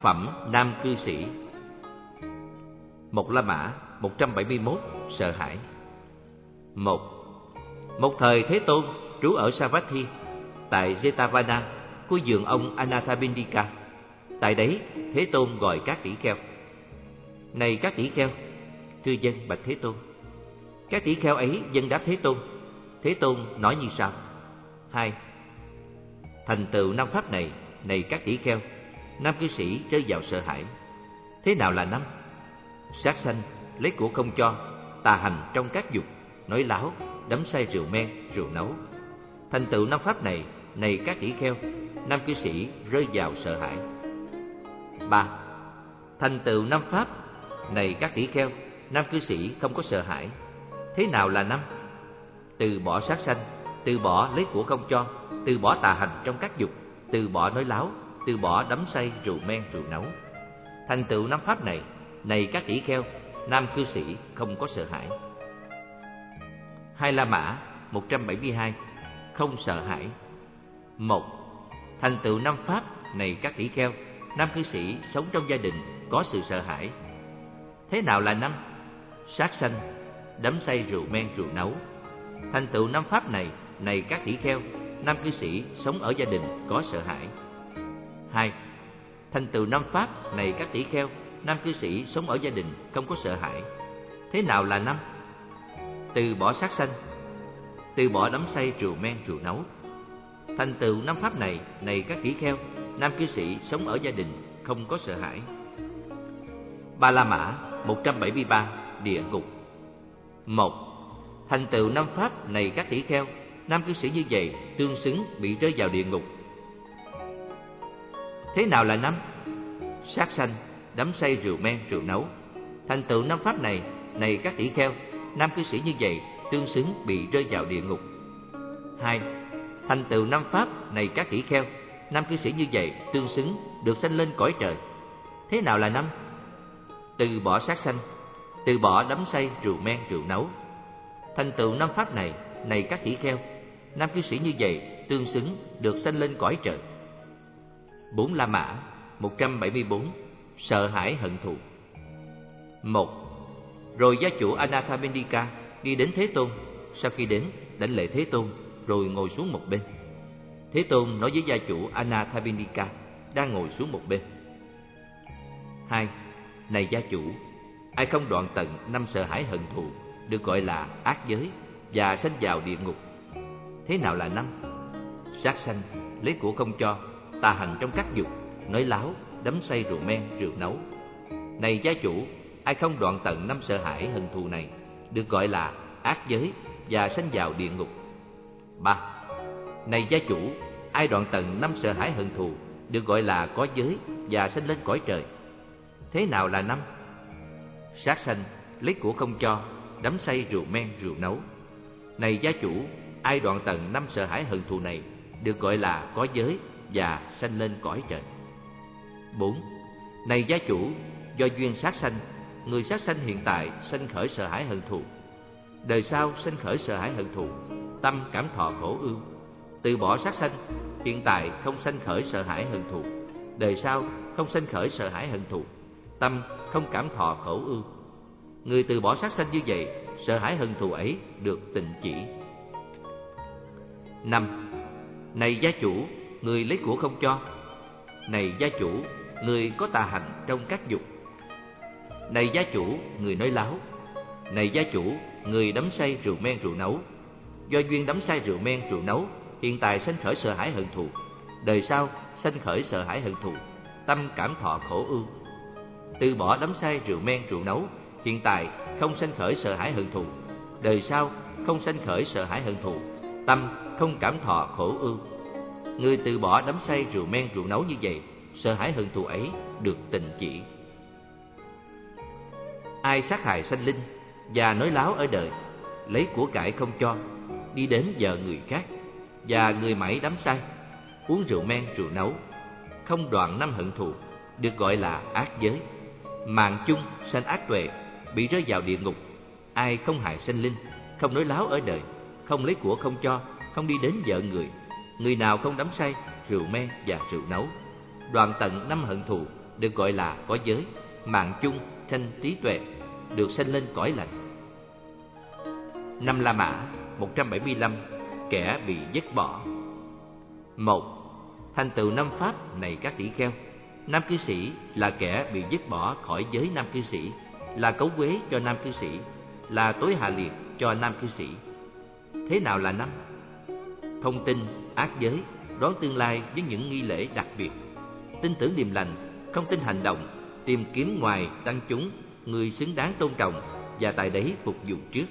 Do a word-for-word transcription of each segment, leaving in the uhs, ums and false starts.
Phẩm nam cư sĩ. Một La Mã một trăm bảy mươi mốt. Sợ hãi. Một. Một thời Thế Tôn trú ở Savatthi, tại Jetavana của vườn ông Anathapindika. Tại đấy Thế Tôn gọi các tỷ kheo: Này các tỷ kheo, thưa dân bạch Thế Tôn. Các tỷ kheo ấy dân đáp Thế Tôn. Thế Tôn nói như sau: Hai. Thành tựu năm pháp này, này các tỷ kheo, nam cư sĩ rơi vào sợ hãi. Thế nào là năm? Sát sanh, lấy của không cho, tà hành trong các dục, nói láo, đắm say rượu men, rượu nấu. Thành tựu năm pháp này, này các tỷ kheo, nam cư sĩ rơi vào sợ hãi. Ba. Thành tựu năm pháp này các tỷ kheo, nam cư sĩ không có sợ hãi. Thế nào là năm? Từ bỏ sát sanh, từ bỏ lấy của không cho, từ bỏ tà hành trong các dục, từ bỏ nói láo, từ bỏ đắm say rượu men, rượu nấu. Thành tựu năm pháp này, này các tỷ kheo, nam cư sĩ không có sợ hãi. Hai La Mã một trăm bảy mươi hai. Không sợ hãi. Một. Thành tựu năm pháp này các tỷ kheo, nam cư sĩ sống trong gia đình có sự sợ hãi. Thế nào là năm? Sát sanh, đắm say rượu men, rượu nấu. Thành tựu năm pháp này, này các tỷ kheo, nam cư sĩ sống ở gia đình có sợ hãi. Hai. Thành tựu năm pháp này các tỷ kheo, nam cư sĩ sống ở gia đình không có sợ hãi. Thế nào là năm? Từ bỏ sát sanh, từ bỏ đắm say rượu men, rượu nấu. Thành tựu năm pháp này, này các tỷ kheo, nam cư sĩ sống ở gia đình không có sợ hãi. Ba La Mã một trăm bảy mươi ba. Địa ngục. Một. Thành tựu năm pháp này các tỷ kheo, nam cư sĩ như vậy tương xứng bị rơi vào địa ngục. Thế nào là năm? Sát sanh, đắm say rượu men, rượu nấu. Thành tựu năm pháp này, này các tỷ kheo, nam cư sĩ như vậy tương xứng bị rơi vào địa ngục. Hai. Thành tựu năm pháp này các tỷ kheo, nam cư sĩ như vậy tương xứng được sanh lên cõi trời. Thế nào là năm? Từ bỏ sát sanh, từ bỏ đắm say rượu men, rượu nấu. Thành tựu năm pháp này, này các tỷ kheo, nam cư sĩ như vậy tương xứng được sanh lên cõi trời. Bốn La Mã một trăm bảy mươi bốn. Sợ hãi hận thù. Một. Rồi gia chủ Anathapindika đi đến Thế Tôn. Sau khi đến, đảnh lễ Thế Tôn, rồi ngồi xuống một bên. Thế Tôn nói với gia chủ Anathapindika đang ngồi xuống một bên: Hai. Này gia chủ, ai không đoạn tận năm sợ hãi hận thù được gọi là ác giới và sanh vào địa ngục. Thế nào là năm? Sát sanh, lấy của không cho, tà hành trong các dục, nói láo, đắm say rượu men, rượu nấu. Này gia chủ, ai không đoạn tận năm sợ hãi hận thù này được gọi là ác giới và sanh vào địa ngục. Ba. Này gia chủ, ai đoạn tận năm sợ hãi hận thù được gọi là có giới và sanh lên cõi trời. Thế nào là năm? Sát sanh, lấy của không cho, đắm say rượu men, rượu nấu. Này gia chủ, ai đoạn tận năm sợ hãi hận thù này được gọi là có giới và sanh lên cõi trời. Bốn. Này gia chủ, do duyên sát sanh, người sát sanh hiện tại sanh khởi sợ hãi hận thù. Đời sau sanh khởi sợ hãi hận thù, tâm cảm thọ khổ ưu. Từ bỏ sát sanh, hiện tại không sanh khởi sợ hãi hận thù. Đời sau không sanh khởi sợ hãi hận thù, tâm không cảm thọ khổ ưu. Người từ bỏ sát sanh như vậy, sợ hãi hận thù ấy được tịnh chỉ. Năm. Này gia chủ, người lấy của không cho. Này gia chủ, người có tà hành trong các dục. Này gia chủ, người nói láo. Này gia chủ, người đắm say rượu men, rượu nấu. Do duyên đắm say rượu men, rượu nấu, hiện tại sanh khởi sợ hãi hận thù. Đời sau sanh khởi sợ hãi hận thù, tâm cảm thọ khổ ưu. Từ bỏ đắm say rượu men, rượu nấu, hiện tại không sanh khởi sợ hãi hận thù. Đời sau không sanh khởi sợ hãi hận thù, tâm không cảm thọ khổ ưu. Người từ bỏ đắm say rượu men, rượu nấu như vậy, sợ hãi hận thù ấy được tịnh chỉ. Ai sát hại sanh linh và nói láo ở đời, lấy của cải không cho, đi đến vợ người khác, và người mãi đắm say, uống rượu men, rượu nấu, không đoạn năm hận thù, được gọi là ác giới. Mạng chung sanh ác tuệ, bị rơi vào địa ngục. Ai không hại sanh linh, không nói láo ở đời, không lấy của không cho, không đi đến vợ người, người nào không đắm say rượu men và rượu nấu, đoạn tận năm hận thù, được gọi là có giới, mạng chung, sanh trí tuệ, được sanh lên cõi lành. Năm La Mã, một trăm bảy mươi lăm, kẻ bị dứt bỏ. Một, thành tựu năm pháp này các tỷ kheo. Nam cư sĩ là kẻ bị dứt bỏ khỏi giới nam cư sĩ, là cấu quế cho nam cư sĩ, là tối hạ liệt cho nam cư sĩ. Thế nào là năm? Thông tin, ác giới, đoán tương lai với những nghi lễ đặc biệt, tin tưởng điềm lành, không tin hành động, tìm kiếm ngoài tăng chúng người xứng đáng tôn trọng và tại đấy phục vụ trước.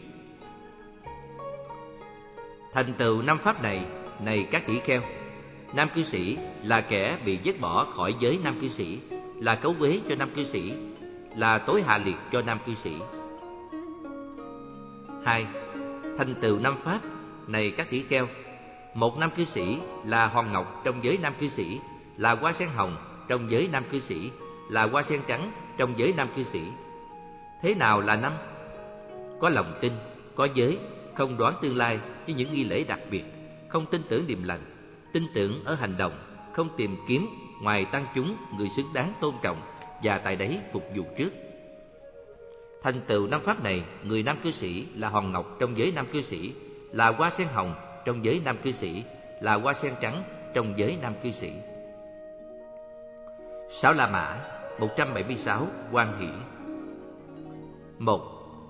Thành tựu năm pháp này, này các tỷ kheo, nam cư sĩ là kẻ bị dứt bỏ khỏi giới nam cư sĩ, là cấu quế cho nam cư sĩ, là tối hạ liệt cho nam cư sĩ. Hai, thành tựu năm pháp này các tỷ kheo, một nam cư sĩ là hoàng ngọc trong giới nam cư sĩ, là hoa sen hồng trong giới nam cư sĩ, là hoa sen trắng trong giới nam cư sĩ. Thế nào là năm? Có lòng tin, có giới, không đoán tương lai với những nghi lễ đặc biệt, không tin tưởng điềm lành, tin tưởng ở hành động, không tìm kiếm ngoài tăng chúng người xứng đáng tôn trọng và tại đấy phục vụ trước. Thành tựu năm pháp này, người nam cư sĩ là hòn ngọc trong giới nam cư sĩ, là hoa sen hồng trong giới nam cư sĩ, là hoa sen trắng trong giới nam cư sĩ. Sáu La Mã, một trăm bảy mươi sáu, Quan Hỷ. Một.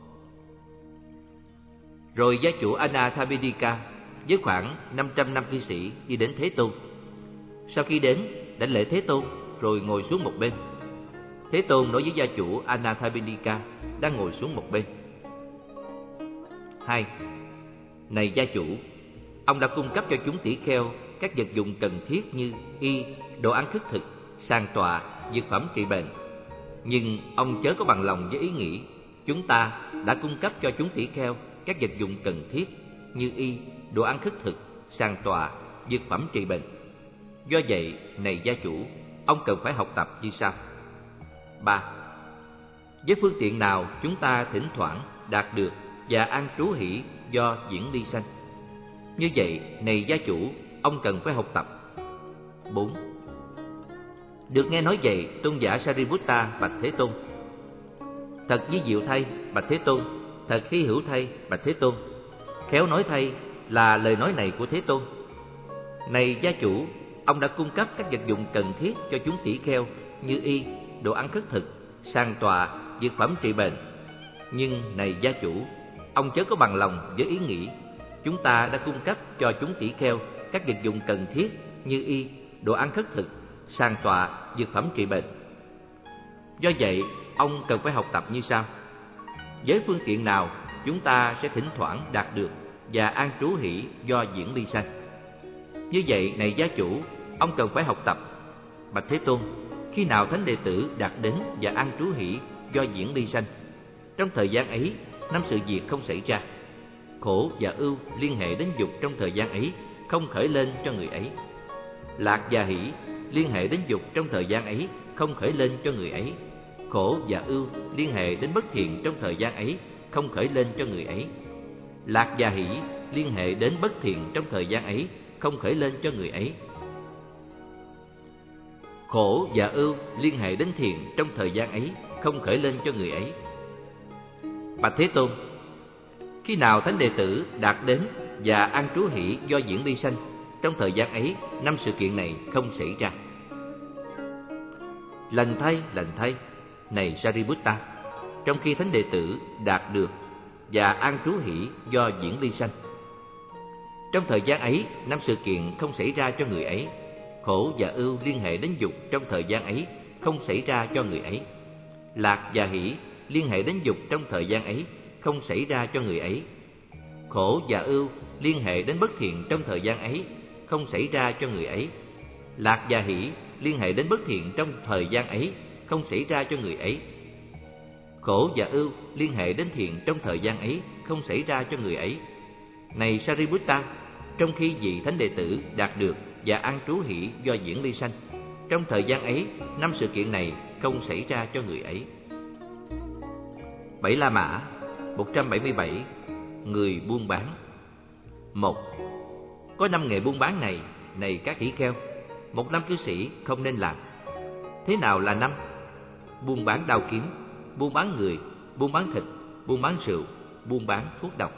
Rồi gia chủ Anathapindika với khoảng năm trăm nam cư sĩ đi đến Thế Tôn. Sau khi đến, đảnh lễ Thế Tôn rồi ngồi xuống một bên. Thế Tôn nói với gia chủ Anathapindika đang ngồi xuống một bên. Hai. Này gia chủ, ông đã cung cấp cho chúng tỷ kheo các vật dụng cần thiết như y, đồ ăn khất thực, sàng tọa, dược phẩm trị bệnh. Nhưng ông chớ có bằng lòng với ý nghĩ chúng ta đã cung cấp cho chúng tỷ kheo các vật dụng cần thiết như y, đồ ăn khất thực, sàng tọa, dược phẩm trị bệnh. Do vậy, này gia chủ, ông cần phải học tập như sau. Ba. Với phương tiện nào chúng ta thỉnh thoảng đạt được và an trú hỷ do diễn ly sanh? Như vậy, này gia chủ, ông cần phải học tập. Bốn. Được nghe nói vậy, tôn giả Sariputta bạch Thế Tôn: Thật vi diệu thay, bạch Thế Tôn, thật hy hữu thay, bạch Thế Tôn. Khéo nói thay là lời nói này của Thế Tôn. Này gia chủ, ông đã cung cấp các vật dụng cần thiết cho chúng tỷ kheo như y, đồ ăn khất thực, sàng tọa, dược phẩm trị bệnh. Nhưng này gia chủ, ông chớ có bằng lòng với ý nghĩ chúng ta đã cung cấp cho chúng tỷ kheo các vật dụng cần thiết như y, đồ ăn khất thực, sàng tọa, dược phẩm trị bệnh. Do vậy, ông cần phải học tập như sau. Với phương tiện nào chúng ta sẽ thỉnh thoảng đạt được và an trú hỷ do diễn ly sanh? Như vậy, này gia chủ, ông cần phải học tập. Bạch Thế Tôn, khi nào thánh đệ tử đạt đến và an trú hỷ do diễn ly sanh? Trong thời gian ấy, năm sự việc không xảy ra. Khổ và ưu liên hệ đến dục trong thời gian ấy không khởi lên cho người ấy. Lạc và hỷ liên hệ đến dục trong thời gian ấy không khởi lên cho người ấy. Khổ và ưu liên hệ đến bất thiện trong thời gian ấy không khởi lên cho người ấy. Lạc và hỷ liên hệ đến bất thiện trong thời gian ấy không khởi lên cho người ấy. Khổ và ưu liên hệ đến thiện trong thời gian ấy không khởi lên cho người ấy. Bạch Thế Tôn, khi nào thánh đệ tử đạt đến và an trú hỷ do diễn ly sanh, trong thời gian ấy năm sự kiện này không xảy ra. Lành thay, lành thay, này Sariputta, trong khi thánh đệ tử đạt được và an trú hỷ do diễn ly sanh, trong thời gian ấy năm sự kiện không xảy ra cho người ấy. Khổ và ưu liên hệ đến dục trong thời gian ấy không xảy ra cho người ấy. Lạc và hỷ liên hệ đến dục trong thời gian ấy không xảy ra cho người ấy. Khổ và ưu liên hệ đến bất thiện trong thời gian ấy không xảy ra cho người ấy. Lạc và hỷ liên hệ đến bất thiện trong thời gian ấy không xảy ra cho người ấy. Khổ và ưu liên hệ đến thiện trong thời gian ấy không xảy ra cho người ấy. Này Sariputta, trong khi vị thánh đệ tử đạt được và an trú hỷ do diễn ly sanh, trong thời gian ấy năm sự kiện này không xảy ra cho người ấy. Bảy La Mã, một trăm bảy mươi bảy, người buôn bán. Một. Có năm nghề buôn bán này, này các tỷ kheo, một nam cư sĩ không nên làm. Thế nào là năm? buôn bán đao kiếm, buôn bán người, buôn bán thịt, buôn bán rượu, buôn bán thuốc độc.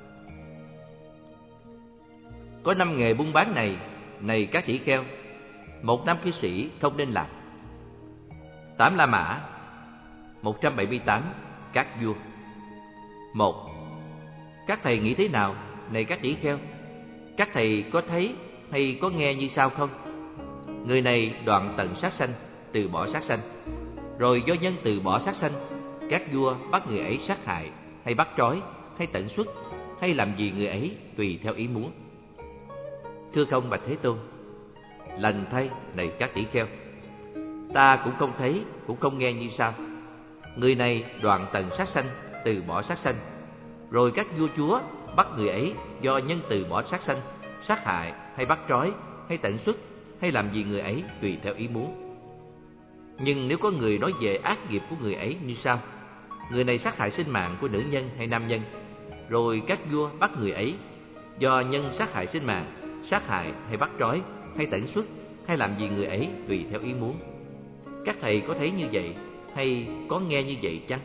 Có năm nghề buôn bán này, này các tỷ kheo, một nam cư sĩ không nên làm. Tám La Mã. Một trăm bảy mươi tám. Các vua. Một. Các thầy nghĩ thế nào, này các tỷ kheo? Các thầy có thấy hay có nghe như sau không? Người này đoạn tận sát sanh, từ bỏ sát sanh. Rồi do nhân từ bỏ sát sanh, các vua bắt người ấy sát hại, hay bắt trói, hay tận xuất, hay làm gì người ấy tùy theo ý muốn. Thưa không bạch Thế Tôn. Lành thay, này các tỷ kheo, ta cũng không thấy, cũng không nghe như sau. Người này đoạn tận sát sanh, từ bỏ sát sanh. Rồi các vua chúa bắt người ấy do nhân từ bỏ sát sanh, sát hại, hay bắt trói, hay tận xuất, hay làm gì người ấy tùy theo ý muốn. Nhưng nếu có người nói về ác nghiệp của người ấy như sau: người này sát hại sinh mạng của nữ nhân hay nam nhân. Rồi các vua bắt người ấy do nhân sát hại sinh mạng, sát hại, hay bắt trói, hay tận xuất, hay làm gì người ấy tùy theo ý muốn. Các thầy có thấy như vậy, hay có nghe như vậy chăng?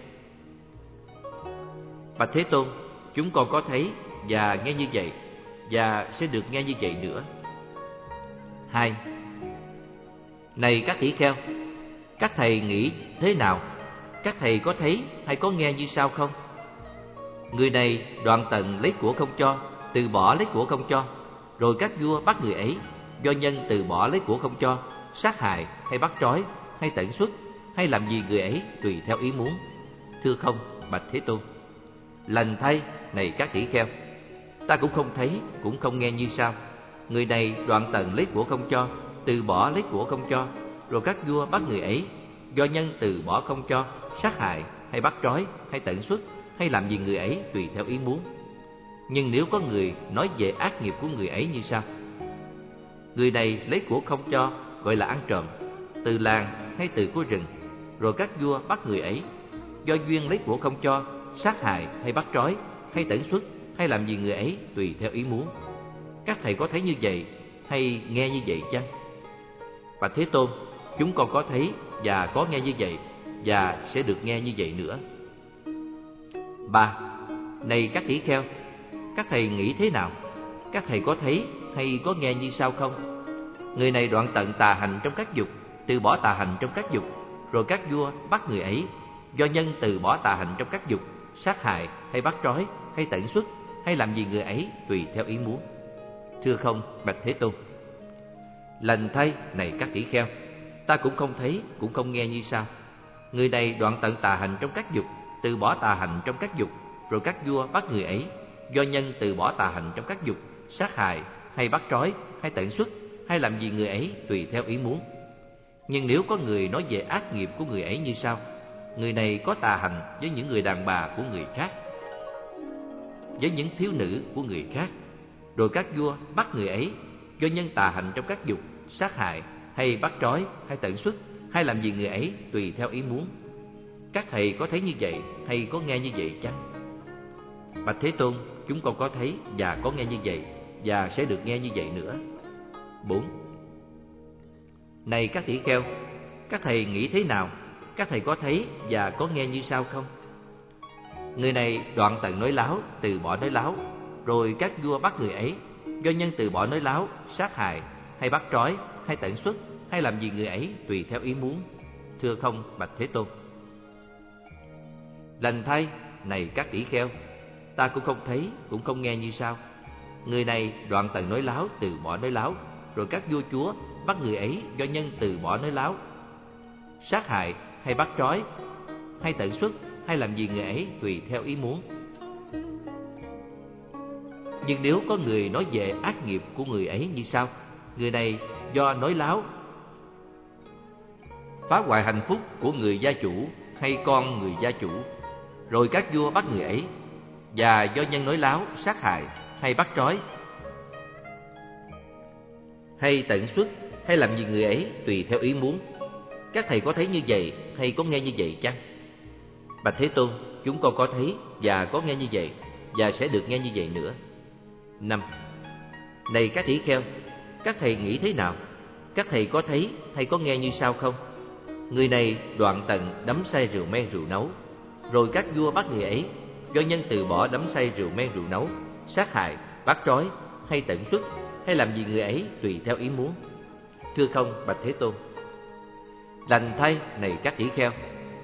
Bạch Thế Tôn, chúng con có thấy và nghe như vậy, và sẽ được nghe như vậy nữa. Hai. Này các tỷ kheo, các thầy nghĩ thế nào? Các thầy có thấy hay có nghe như sau không? Người này đoạn tận lấy của không cho, từ bỏ lấy của không cho. Rồi các vua bắt người ấy do nhân từ bỏ lấy của không cho, sát hại, hay bắt trói, hay tận xuất, hay làm gì người ấy tùy theo ý muốn. Thưa không bạch Thế Tôn. Lành thay, này các tỷ kheo, ta cũng không thấy, cũng không nghe như sau. Người này đoạn tận lấy của không cho, từ bỏ lấy của không cho. Rồi các vua bắt người ấy do nhân từ bỏ không cho, sát hại, hay bắt trói, hay tận xuất, hay làm gì người ấy tùy theo ý muốn. Nhưng nếu có người nói về ác nghiệp của người ấy như sau: người này lấy của không cho, gọi là ăn trộm, từ làng hay từ của rừng. Rồi các vua bắt người ấy do duyên lấy của không cho, sát hại, hay bắt trói, hay tận xuất, hay làm gì người ấy tùy theo ý muốn. Các thầy có thấy như vậy, hay nghe như vậy chăng? Bạch Thế Tôn, chúng con có thấy và có nghe như vậy, và sẽ được nghe như vậy nữa. Ba. Này các tỷ kheo, các thầy nghĩ thế nào? Các thầy có thấy hay có nghe như sau không? Người này đoạn tận tà hành trong các dục, từ bỏ tà hành trong các dục. Rồi các vua bắt người ấy do nhân từ bỏ tà hành trong các dục, sát hại, hay bắt trói, hay tận xuất, hay làm gì người ấy tùy theo ý muốn. Thưa không bạch Thế Tôn. Lành thay, này các tỷ kheo, ta cũng không thấy, cũng không nghe như sau. Người này đoạn tận tà hành trong các dục, từ bỏ tà hành trong các dục. Rồi các vua bắt người ấy do nhân từ bỏ tà hành trong các dục, sát hại, hay bắt trói, hay tận xuất, hay làm gì người ấy tùy theo ý muốn. Nhưng nếu có người nói về ác nghiệp của người ấy như sau: người này có tà hành với những người đàn bà của người khác, với những thiếu nữ của người khác. Rồi các vua bắt người ấy do nhân tà hành trong các dục, sát hại, hay bắt trói, hay tận xuất, hay làm gì người ấy tùy theo ý muốn. Các thầy có thấy như vậy, hay có nghe như vậy chăng? Bạch Thế Tôn, chúng con có thấy và có nghe như vậy, và sẽ được nghe như vậy nữa. Bốn. Này các tỷ kheo, các thầy nghĩ thế nào? Các thầy có thấy và có nghe như sau không? Người này đoạn tận nói láo, từ bỏ nói láo. Rồi các vua bắt người ấy do nhân từ bỏ nói láo, sát hại, hay bắt trói, hay tận xuất, hay làm gì người ấy tùy theo ý muốn. Thưa không bạch Thế Tôn. Lành thay, này các tỷ kheo, ta cũng không thấy, cũng không nghe như sau. Người này đoạn tận nói láo, từ bỏ nói láo. Rồi các vua chúa bắt người ấy do nhân từ bỏ nói láo, sát hại, hay bắt trói, hay tận xuất, hay làm gì người ấy tùy theo ý muốn. Nhưng nếu có người nói về ác nghiệp của người ấy như sau: người này do nói láo phá hoại hạnh phúc của người gia chủ hay con người gia chủ. Rồi các vua bắt người ấy và do nhân nói láo, sát hại, hay bắt trói, hay tận xuất, hay làm gì người ấy tùy theo ý muốn. Các thầy có thấy như vậy, hay có nghe như vậy chăng? Bạch Thế Tôn, chúng con có thấy và có nghe như vậy, và sẽ được nghe như vậy nữa. Năm. Này các tỷ kheo, các thầy nghĩ thế nào? Các thầy có thấy hay có nghe như sau không? Người này đoạn tận đắm say rượu men rượu nấu, rồi các vua bắt người ấy do nhân từ bỏ đắm say rượu men rượu nấu, sát hại, bắt trói hay tận xuất, hay làm gì người ấy tùy theo ý muốn. Thưa không, bạch Thế Tôn. Lành thay, này các tỷ kheo,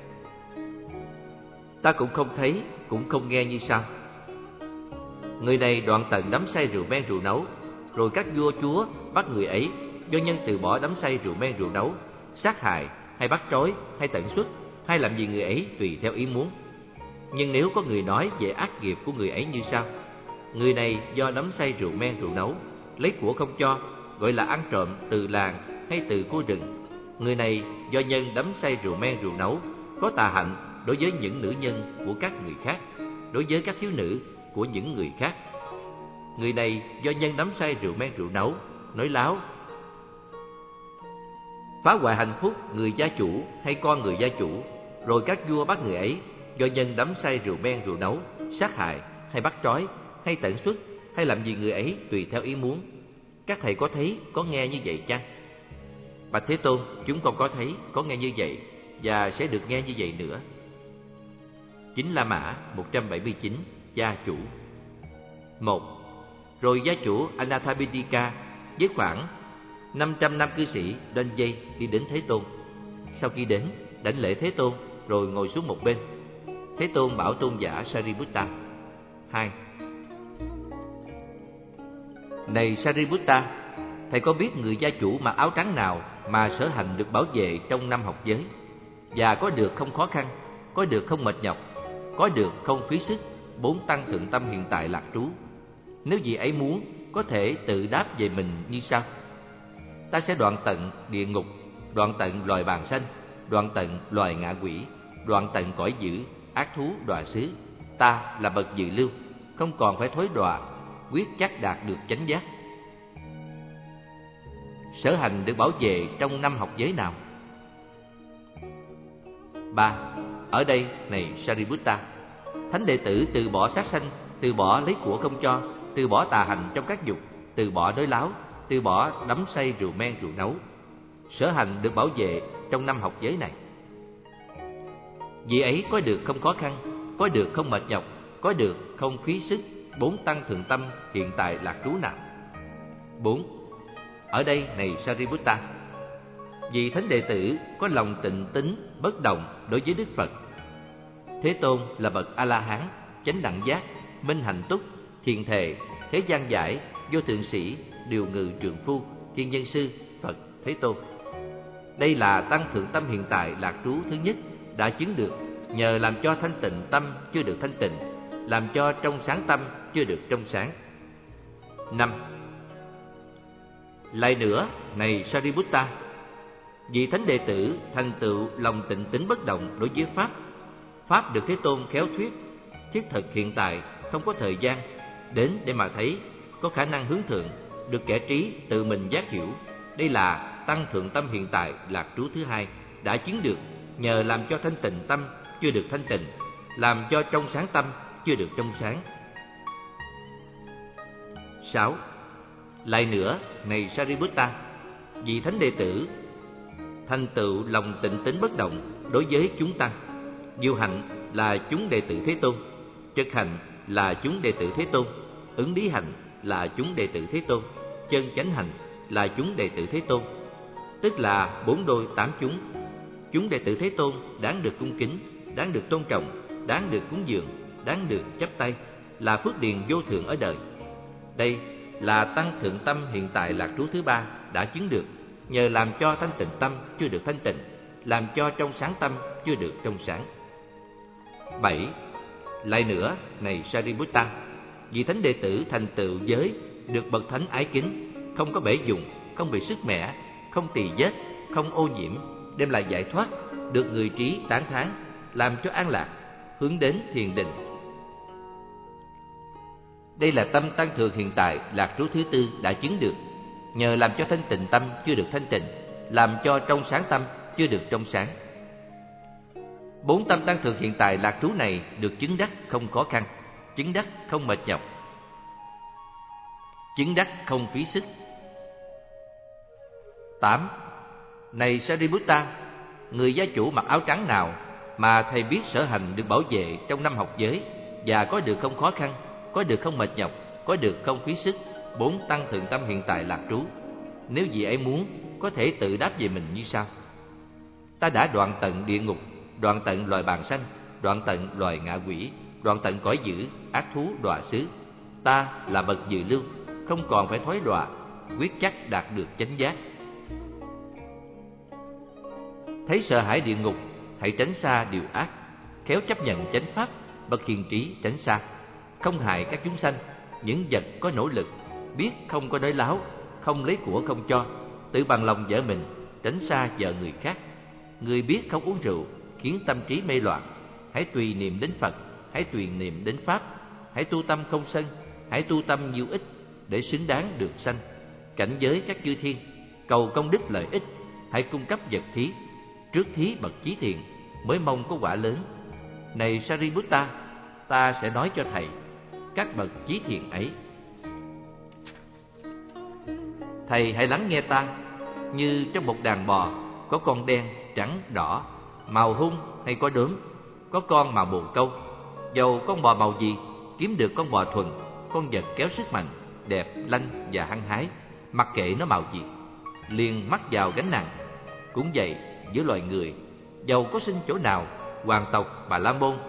ta cũng không thấy, cũng không nghe như sau. Người này đoạn tận đắm say rượu men rượu nấu, rồi các vua chúa bắt người ấy do nhân từ bỏ đắm say rượu men rượu nấu, sát hại hay bắt trói hay tận xuất, hay làm gì người ấy tùy theo ý muốn. Nhưng nếu có người nói về ác nghiệp của người ấy như sau: người này do đắm say rượu men rượu nấu, lấy của không cho, gọi là ăn trộm từ làng hay từ khu rừng. Người này do nhân đắm say rượu men rượu nấu, có tà hạnh đối với những nữ nhân của các người khác, đối với các thiếu nữ của những người khác. Người này do nhân đắm say rượu men rượu nấu, nói láo, phá hoại hạnh phúc người gia chủ hay con người gia chủ, rồi các vua bắt người ấy do nhân đắm say rượu men rượu nấu, sát hại hay bắt trói hay tận xuất, hay làm gì người ấy tùy theo ý muốn. Các thầy có thấy, có nghe như vậy chăng? Bạch Thế Tôn, chúng con có thấy, có nghe như vậy, và sẽ được nghe như vậy nữa. Chính La Mã một trăm bảy mươi chín. Gia chủ. Một. Rồi gia chủ Anathapindika với khoảng năm trăm nam cư sĩ lên dây đi đến Thế Tôn. Sau khi đến, đảnh lễ Thế Tôn rồi ngồi xuống một bên. Thế Tôn bảo tôn giả Sariputta. Hai. Này Sariputta, thầy có biết người gia chủ mặc áo trắng nào mà sở hành được bảo vệ trong năm học giới, và có được không khó khăn, có được không mệt nhọc, có được không phí sức bốn tăng thượng tâm hiện tại lạc trú? Nếu vị ấy muốn, có thể tự đáp về mình như sau: ta sẽ đoạn tận địa ngục, đoạn tận loài bàng sanh, đoạn tận loài ngạ quỷ, đoạn tận cõi dữ, ác thú đọa xứ. Ta là bậc dự lưu, không còn phải thối đọa, quyết chắc đạt được chánh giác. Sở hành được bảo vệ trong năm học giới nào? Ba. Ở đây, này Sariputta, thánh đệ tử từ bỏ sát sanh, từ bỏ lấy của không cho, từ bỏ tà hành trong các dục, từ bỏ nói láo, từ bỏ đắm say rượu men rượu nấu. Sở hành được bảo vệ trong năm học giới này. Vị ấy có được không khó khăn, có được không mệt nhọc, có được không phí sức bốn tăng thượng tâm hiện tại lạc trú nào? Bốn. Ở đây, này Sariputta, vị thánh đệ tử có lòng tịnh tín bất động đối với Đức Phật. Thế Tôn là bậc A-la-hán, chánh đẳng giác, minh hạnh túc, thiền thệ, thế gian giải, vô thượng sĩ, điều ngự trượng phu, thiên nhân sư, Phật Thế Tôn. Đây là tăng thượng tâm hiện tại lạc trú thứ nhất đã chứng được, nhờ làm cho thanh tịnh tâm chưa được thanh tịnh, làm cho trong sáng tâm chưa được trong sáng. Năm. Lại nữa, này Sariputta, vị thánh đệ tử thành tựu lòng tịnh tín bất động đối với Pháp. Pháp được Thế Tôn khéo thuyết, thiết thực hiện tại, không có thời gian, đến để mà thấy, có khả năng hướng thượng, được kẻ trí tự mình giác hiểu. Đây là tăng thượng tâm hiện tại lạc trú thứ hai đã chứng được, nhờ làm cho thanh tịnh tâm chưa được thanh tịnh, làm cho trong sáng tâm chưa được trong sáng. Sáu. Lại nữa, này Sariputta, vị thánh đệ tử thành tựu lòng tịnh tín bất động đối với chúng tăng. Diệu hạnh là chúng đệ tử Thế Tôn, trực hạnh là chúng đệ tử Thế Tôn, ứng lý hạnh là chúng đệ tử Thế Tôn, chân chánh hạnh là chúng đệ tử Thế Tôn, tức là bốn đôi tám chúng. Chúng đệ tử Thế Tôn đáng được cung kính, đáng được tôn trọng, đáng được cúng dường, đáng được chắp tay, là phước điền vô thượng ở đời. Đây là tăng thượng tâm hiện tại lạc trú thứ ba đã chứng được, nhờ làm cho thanh tịnh tâm chưa được thanh tịnh, làm cho trong sáng tâm chưa được trong sáng. Bảy. Lại nữa, này Sariputta, vị thánh đệ tử thành tựu giới được bậc thánh ái kính, không có bể dùng, không bị sức mẻ, không tỳ vết, không ô nhiễm, đem lại giải thoát, được người trí tán thán, làm cho an lạc, hướng đến thiền định. Đây là tâm tăng thượng hiện tại lạc trú thứ tư đã chứng được, nhờ làm cho thanh tịnh tâm chưa được thanh tịnh, làm cho trong sáng tâm chưa được trong sáng. Bốn tâm tăng thượng hiện tại lạc trú này được chứng đắc không khó khăn, chứng đắc không mệt nhọc, chứng đắc không phí sức. Tám. Này Sariputta, người gia chủ mặc áo trắng nào mà thầy biết sở hành được bảo vệ trong năm học giới, và có được không khó khăn, có được không mệt nhọc, có được không phí sức, bốn tăng thượng tâm hiện tại lạc trú. Nếu vị ấy muốn, có thể tự đáp về mình như sau: ta đã đoạn tận địa ngục, đoạn tận loài bàng sanh, đoạn tận loài ngạ quỷ, đoạn tận cõi dữ, ác thú đọa xứ. Ta là bậc dự lưu, không còn phải thói đọa, quyết chắc đạt được chánh giác. Thấy sợ hãi địa ngục, hãy tránh xa điều ác, khéo chấp nhận chánh pháp, bậc hiền trí tránh xa. Không hại các chúng sanh, những vật có nỗ lực, biết không có đói láo, không lấy của không cho, tự bằng lòng vợ mình, tránh xa vợ người khác. Người biết không uống rượu, khiến tâm trí mê loạn. Hãy tùy niệm đến Phật, hãy tùy niệm đến Pháp, hãy tu tâm không sân, hãy tu tâm nhiêu ích để xứng đáng được sanh. Cảnh giới các chư thiên, cầu công đức lợi ích, hãy cung cấp vật thí. Trước thí bậc chí thiện, mới mong có quả lớn. Này Sariputta, ta sẽ nói cho thầy các bậc chí thiện ấy. Thầy hãy lắng nghe ta. Như trong một đàn bò, có con đen, trắng, đỏ, màu hung hay có đốm, có con màu bồ câu. Dầu con bò màu gì, kiếm được con bò thuần, con vật kéo sức mạnh, đẹp, lanh và hăng hái, mặc kệ nó màu gì, liền mắc vào gánh nặng. Cũng vậy, giữa loài người, dầu có sinh chỗ nào, hoàng tộc, bà la môn,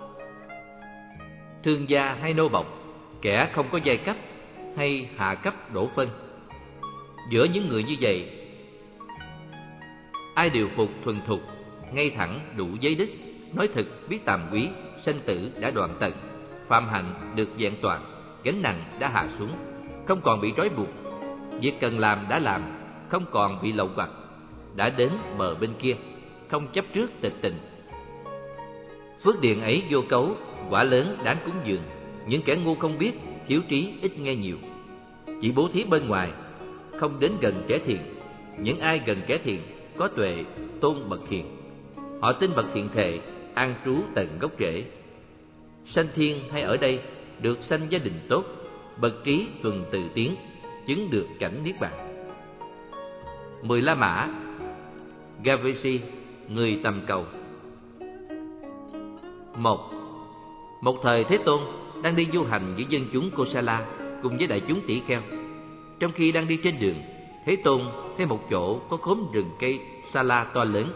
thương gia hay nô bộc, kẻ không có giai cấp hay hạ cấp đổ phân, giữa những người như vậy, ai điều phục thuần thục, ngay thẳng đủ giới đức, nói thực biết tàm quý, sanh tử đã đoạn tận, phạm hạnh được vẹn toàn, gánh nặng đã hạ xuống, không còn bị trói buộc, việc cần làm đã làm, không còn bị lậu hoặc, đã đến bờ bên kia, không chấp trước tịch tình. Phước điền ấy vô cấu, quả lớn đáng cúng dường. Những kẻ ngu không biết, thiếu trí ít nghe nhiều, chỉ bố thí bên ngoài, không đến gần kẻ thiện. Những ai gần kẻ thiện, có tuệ, tôn bậc hiền. Họ tin bậc thiện thệ, an trú tận gốc rễ. Sanh thiên hay ở đây, được sanh gia đình tốt, bậc trí tuần tự tiến, chứng được cảnh niết bàn. Mười La Mã Gavesi, người tầm cầu. Một Một thời Thế Tôn đang đi du hành với dân chúng Kosala cùng với đại chúng tỷ kheo. Trong khi đang đi trên đường, Thế Tôn thấy một chỗ có khóm rừng cây sa la to lớn.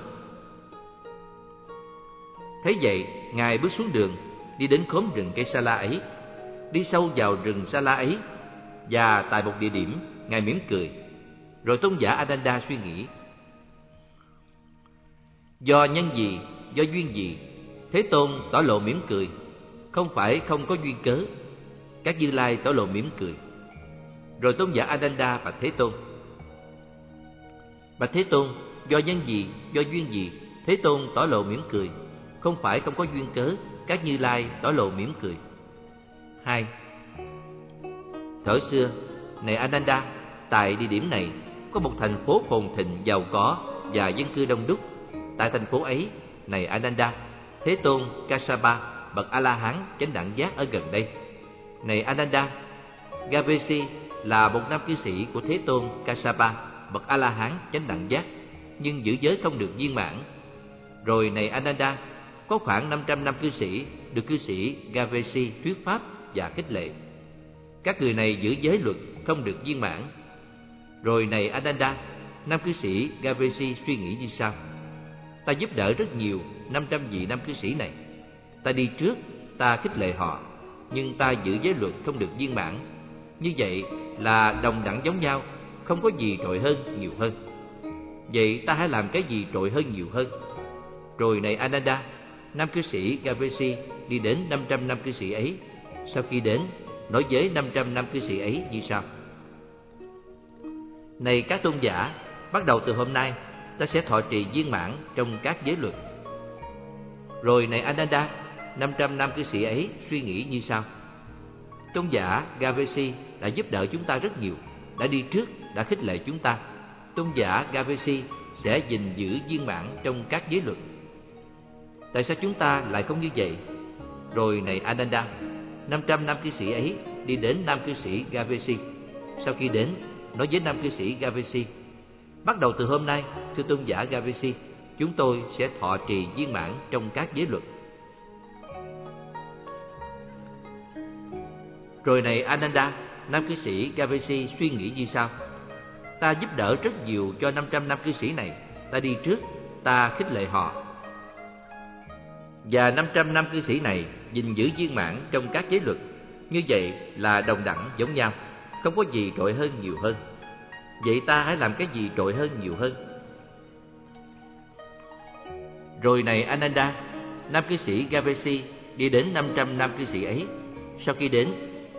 Thấy vậy, Ngài bước xuống đường, đi đến khóm rừng cây sa la ấy, đi sâu vào rừng sa la ấy, và tại một địa điểm, Ngài mỉm cười. Rồi tôn giả Ananda suy nghĩ: do nhân gì, do duyên gì, Thế Tôn tỏ lộ mỉm cười? Không phải không có duyên cớ. Các Như Lai tỏ lộ mỉm cười. Rồi tôn giả Ananda bạch Thế Tôn: bạch Thế Tôn, do nhân gì, do duyên gì, Thế Tôn tỏ lộ mỉm cười? Không phải không có duyên cớ. Các Như Lai tỏ lộ mỉm cười. Hai. Thuở xưa, này Ananda, tại địa điểm này có một thành phố phồn thịnh giàu có và dân cư đông đúc. Tại thành phố ấy, này Ananda, Thế Tôn Kassapa bậc A La Hán chánh đẳng giác ở gần đây. Này Ananda, Gavesi là một nam cư sĩ của Thế Tôn Kassapa bậc A La Hán chánh đẳng giác, nhưng giữ giới không được viên mãn. Rồi này Ananda, có khoảng năm trăm nam cư sĩ được cư sĩ Gavesi thuyết pháp và khích lệ. Các người này giữ giới luật không được viên mãn. Rồi này Ananda, nam cư sĩ Gavesi suy nghĩ như sau: ta giúp đỡ rất nhiều năm trăm vị nam cư sĩ này. Ta đi trước, ta khích lệ họ, nhưng ta giữ giới luật không được viên mãn. Như vậy là đồng đẳng giống nhau, không có gì trội hơn nhiều hơn. Vậy ta hãy làm cái gì trội hơn nhiều hơn? Rồi này Ananda, nam cư sĩ Gavesi đi đến năm trăm nam cư sĩ ấy. Sau khi đến, nói với năm trăm nam cư sĩ ấy như sau: này các tôn giả, bắt đầu từ hôm nay, ta sẽ thọ trì viên mãn trong các giới luật. Rồi này Ananda, năm trăm nam cư sĩ ấy suy nghĩ như sau: tôn giả Gavesi đã giúp đỡ chúng ta rất nhiều, đã đi trước, đã khích lệ chúng ta. Tôn giả Gavesi sẽ gìn giữ viên mãn trong các giới luật. Tại sao chúng ta lại không như vậy? Rồi này Ananda, năm trăm nam cư sĩ ấy đi đến nam cư sĩ Gavesi. Sau khi đến, nói với nam cư sĩ Gavesi: bắt đầu từ hôm nay, thưa tôn giả Gavesi, chúng tôi sẽ thọ trì viên mãn trong các giới luật. Rồi này Ananda, nam cư sĩ Gavesi suy nghĩ như sau: ta giúp đỡ rất nhiều cho năm trăm nam cư sĩ này. Ta đi trước, ta khích lệ họ. Và năm trăm nam cư sĩ này gìn giữ viên mãn trong các giới luật. Như vậy là đồng đẳng giống nhau, không có gì trội hơn nhiều hơn. Vậy ta hãy làm cái gì trội hơn nhiều hơn? Rồi này Ananda, nam cư sĩ Gavesi đi đến năm trăm nam cư sĩ ấy. Sau khi đến,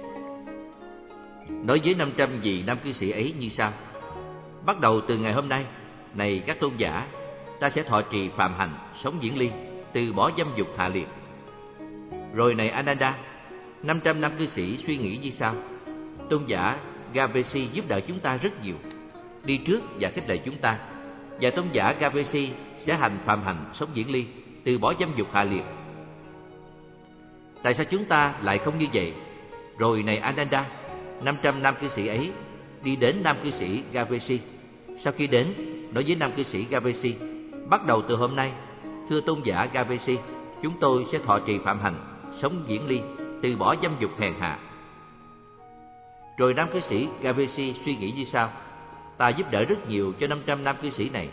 nói với năm trăm vị nam cư sĩ ấy như sau: bắt đầu từ ngày hôm nay, này các tôn giả, ta sẽ thọ trì phạm hành, sống diễn ly, từ bỏ dâm dục hạ liệt. Rồi này Ananda, năm trăm nam cư sĩ suy nghĩ như sau: tôn giả Gavesi giúp đỡ chúng ta rất nhiều, đi trước và khích lệ chúng ta. Và tôn giả Gavesi sẽ hành phạm hành, sống diễn ly, từ bỏ dâm dục hạ liệt. Tại sao chúng ta lại không như vậy? Rồi này Ananda, năm trăm nam cư sĩ ấy đi đến nam cư sĩ Gavesi. Sau khi đến, nói với nam cư sĩ Gavesi: bắt đầu từ hôm nay, thưa tôn giả Gavesi, chúng tôi sẽ thọ trì phạm hành, sống diễn ly, từ bỏ dâm dục hèn hạ. Rồi nam cư sĩ Gavesi suy nghĩ như sau: ta giúp đỡ rất nhiều cho năm trăm nam cư sĩ này.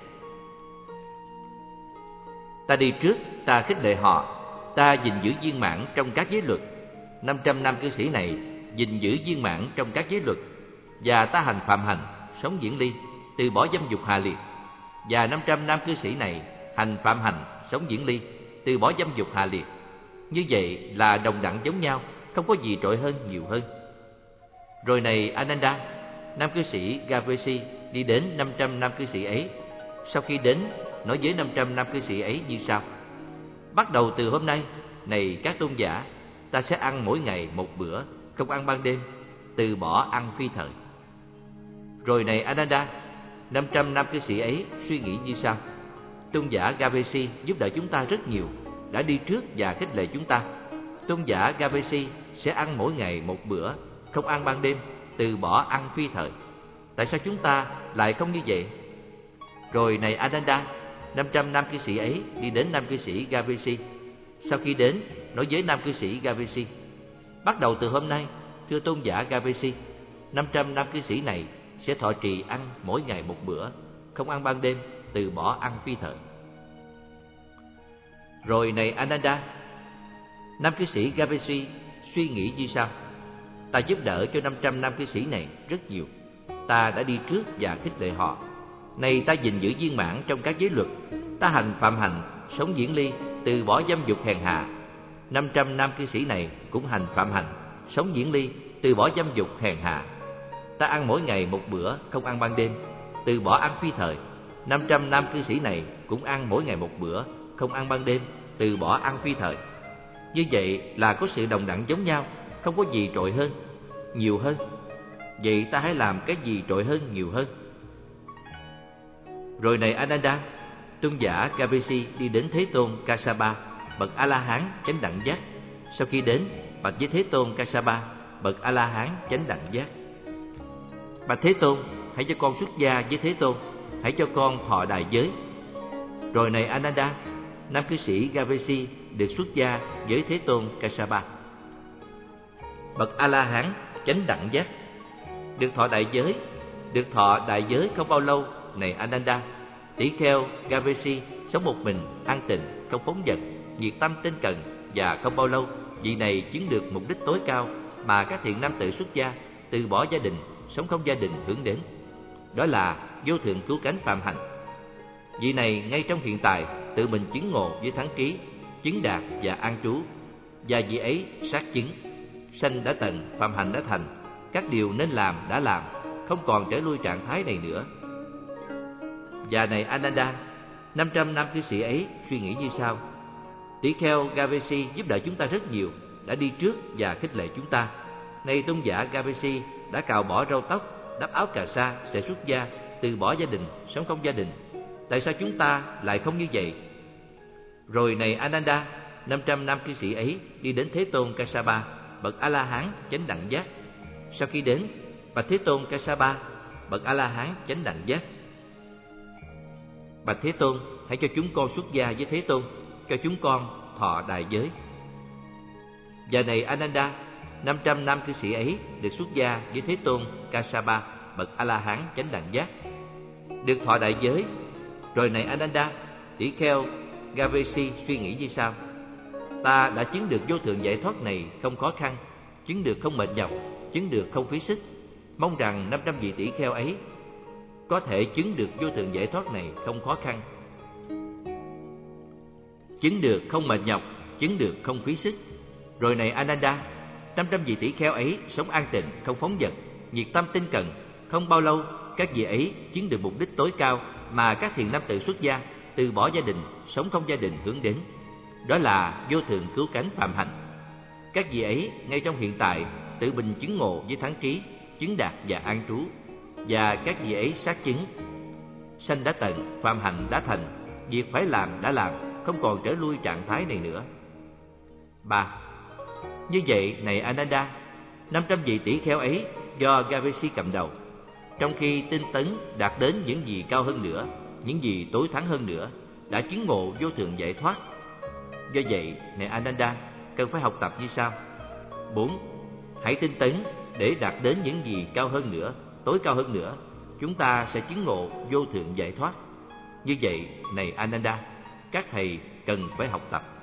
Ta đi trước, ta khích lệ họ. Ta gìn giữ viên mãn trong các giới luật. năm trăm nam cư sĩ này gìn giữ viên mãn trong các giới luật. Và ta hành phạm hành, sống diễn ly, từ bỏ dâm dục hạ liệt. Và năm trăm nam cư sĩ này hành phạm hành, sống diễn ly, từ bỏ dâm dục hạ liệt. Như vậy là đồng đẳng giống nhau, không có gì trội hơn nhiều hơn. Rồi này Ananda, nam cư sĩ Gavesi đi đến năm trăm nam cư sĩ ấy. Sau khi đến, nói với năm trăm nam cư sĩ ấy như sau: bắt đầu từ hôm nay, này các tôn giả, ta sẽ ăn mỗi ngày một bữa, không ăn ban đêm, từ bỏ ăn phi thời. Rồi này Ananda, năm trăm nam cư sĩ ấy suy nghĩ như sau: tôn giả Gavesi giúp đỡ chúng ta rất nhiều, đã đi trước và khích lệ chúng ta. Tôn giả Gavesi sẽ ăn mỗi ngày một bữa, không ăn ban đêm, từ bỏ ăn phi thời. Tại sao chúng ta lại không như vậy? Rồi này Ananda, năm trăm nam cư sĩ ấy đi đến nam cư sĩ Gavesi. Sau khi đến, nói với nam cư sĩ Gavesi: bắt đầu từ hôm nay, thưa tôn giả Gavesi, năm trăm nam cư sĩ này sẽ thọ trì ăn mỗi ngày một bữa, không ăn ban đêm, từ bỏ ăn phi thời. Rồi này Ananda, nam cư sĩ Gavesi suy nghĩ như sau: ta giúp đỡ cho năm trăm nam cư sĩ này rất nhiều. Ta đã đi trước và khích lệ họ. Này ta gìn giữ viên mãn trong các giới luật. Ta hành phạm hành, sống diễn ly, từ bỏ dâm dục hèn hạ. năm trăm nam cư sĩ này cũng hành phạm hành, sống diễn ly, từ bỏ dâm dục hèn hạ. Ta ăn mỗi ngày một bữa, không ăn ban đêm, từ bỏ ăn phi thời. năm trăm nam cư sĩ này cũng ăn mỗi ngày một bữa, không ăn ban đêm, từ bỏ ăn phi thời. Như vậy là có sự đồng đẳng giống nhau, không có gì trội hơn, nhiều hơn. Vậy ta hãy làm cái gì trội hơn, nhiều hơn? Rồi này Ananda, tôn giả Gavesi đi đến Thế Tôn Kassapa, bậc A-la-hán chánh đẳng giác. Sau khi đến, bạch với Thế Tôn Kassapa, bậc A-la-hán chánh đẳng giác: bạch Thế Tôn, hãy cho con xuất gia với Thế Tôn, hãy cho con thọ đại giới. Rồi này Ananda, nam cư sĩ Gavesi được xuất gia với Thế Tôn Kassapa, bậc A-la-hán chánh đẳng giác, được thọ đại giới. Được thọ đại giới không bao lâu, này Ananda, tỷ kheo Gavesi sống một mình, an tịnh, không phóng dật, nhiệt tâm tinh cần, và không bao lâu, vị này chứng được mục đích tối cao mà các thiện nam tử xuất gia, từ bỏ gia đình, sống không gia đình hướng đến. Đó là vô thượng cứu cánh phạm hạnh. Vị này ngay trong hiện tại tự mình chứng ngộ với thắng trí, chứng đạt và an trú. Và vị ấy xác chứng: sanh đã tận, phạm hạnh đã thành, các điều nên làm đã làm, không còn trở lui trạng thái này nữa. Và này Ananda, năm trăm nam cư sĩ ấy suy nghĩ như sau: tỷ kheo Gavesi giúp đỡ chúng ta rất nhiều, đã đi trước và khích lệ chúng ta. Này tôn giả Gavesi đã cạo bỏ râu tóc, đắp áo cà sa, sẽ xuất gia, từ bỏ gia đình, sống không gia đình. Tại sao chúng ta lại không như vậy? Rồi này Ananda, năm trăm nam cư sĩ ấy đi đến Thế Tôn Kassapa, bậc A-la-hán chánh đẳng giác. Sau khi đến, bạch Thế Tôn Kassapa, bậc A-la-hán chánh đẳng giác: bạch Thế Tôn, hãy cho chúng con xuất gia với Thế Tôn, cho chúng con thọ đại giới. Và này Ananda, năm trăm nam cư sĩ ấy được xuất gia với Thế Tôn Kassapa, bậc A-la-hán chánh đẳng giác, được thọ đại giới. Rồi này Ananda, tỷ kheo Gavesi suy nghĩ như sau: ta đã chứng được vô thượng giải thoát này không khó khăn, chứng được không mệt nhọc, chứng được không phí sức. Mong rằng năm trăm vị tỷ kheo ấy có thể chứng được vô thượng giải thoát này không khó khăn, chứng được không mệt nhọc, chứng được không phí sức. Rồi này Ananda, năm trăm vị tỷ kheo ấy sống an tịnh, không phóng dật, nhiệt tâm tinh cần. Không bao lâu, các vị ấy chứng được mục đích tối cao mà các thiền nam tự xuất gia, từ bỏ gia đình, sống không gia đình hướng đến. Đó là vô thượng cứu cánh phạm hạnh. Các vị ấy ngay trong hiện tại tự mình chứng ngộ với thắng trí, chứng đạt và an trú. Và các vị ấy xác chứng sanh đã tận, phạm hạnh đã thành, việc phải làm đã làm, không còn trở lui trạng thái này nữa. Ba. Như vậy này Ananda, năm trăm vị tỷ kheo ấy do Gavesi cầm đầu, trong khi tinh tấn đạt đến những gì cao hơn nữa, những gì tối thắng hơn nữa, đã chứng ngộ vô thượng giải thoát. Do vậy này Ananda, cần phải học tập như sau. Bốn. Hãy tinh tấn để đạt đến những gì cao hơn nữa, tối cao hơn nữa, chúng ta sẽ chứng ngộ vô thượng giải thoát. Như vậy này Ananda, các thầy cần phải học tập.